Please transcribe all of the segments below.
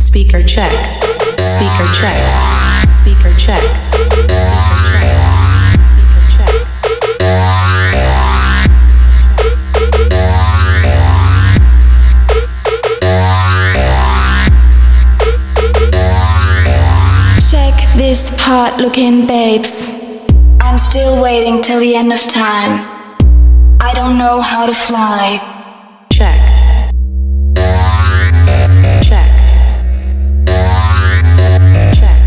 Speaker check. Speaker check. Speaker check. Speaker check. Check this hot-looking babes. I'm still waiting till the end of time. I don't know how to fly. Check. Check. Check.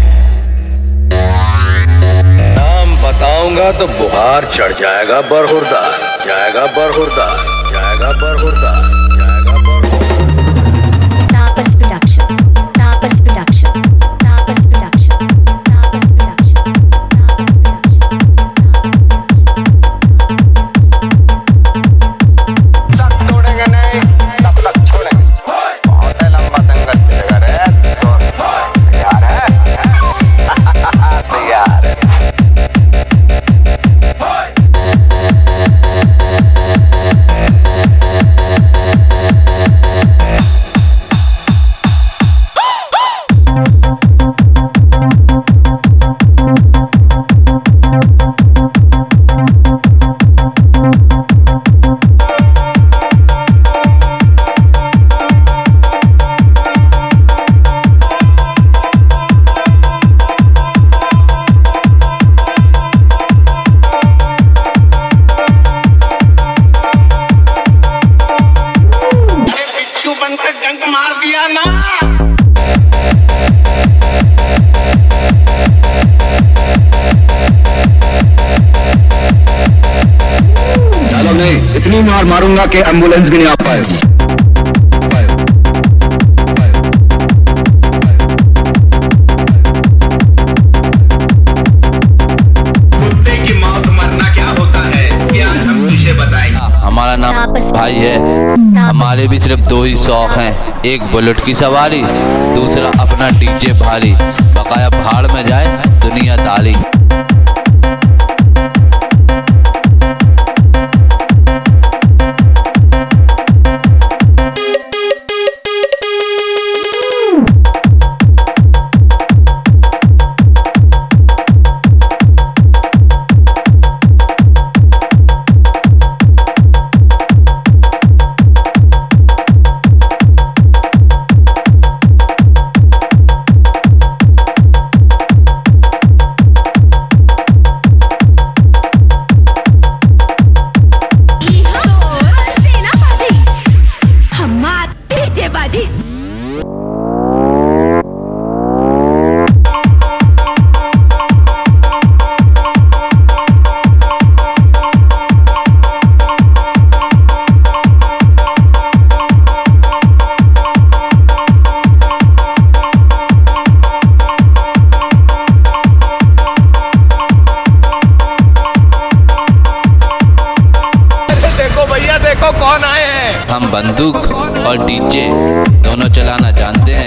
नाम बताऊंगा तो बुखार चढ़ जाएगा बरहुरदार, जाएगा बरहुरदार, जाएगा बरहुरदार, जाएगा बरहुरदार। Tapas production. Tapas production. Tapas production. Tapas production. Tapas तक तोड़ेंगे नहीं, तब तक छोड़ेंगे। बहुत ही लंबा दंगल चलेगा रे। तैयार है? तैयार है। मार दिया ना। चलो नहीं, इतनी मार मारूंगा कि एम्बुलेंस भी नहीं आ पाए। कुत्ते की मौत मरना क्या होता है, क्या हम तुझे बताएंगे। हमारा नाम भाई है। हमारे भी सिर्फ दो ही शौक हैं, एक बुलेट की सवारी, दूसरा अपना डीजे भारी। बकाया भाड़ में जाए दुनियादारी। देखो कौन आए हैं। हम बंदूक और डीजे दोनों चलाना जानते हैं।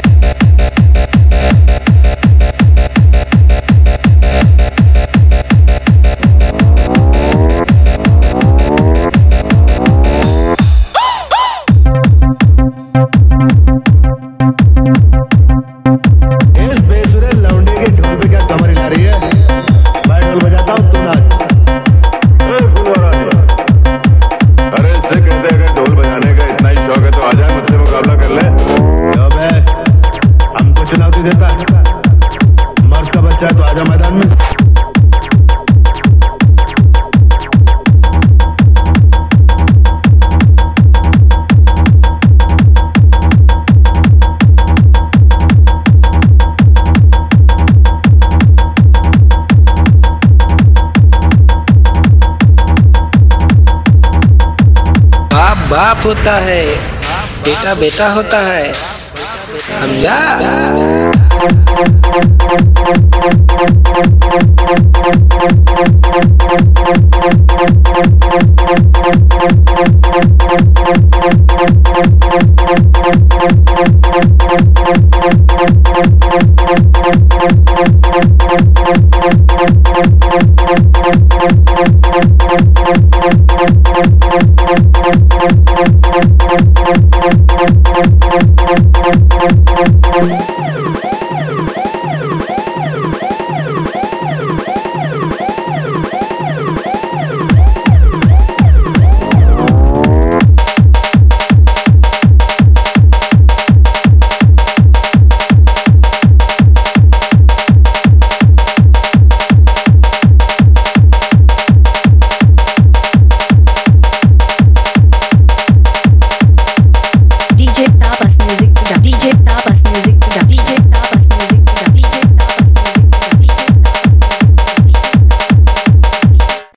इस बेसुरे लौंडे के ढोल पे क्या कमर हिला रही है? मैं ढोल बजाता हूँ, तू नाच। अरे इससे कहते अगर ढोल बजाने का इतना ही शौक है तो आजा मुझसे मुकाबला कर ले। हमको चुनौती देता है? मर्द का बच्चा है तो आजा मैदान में। बाप बाप होता है, बेटा बेटा होता है, समझा?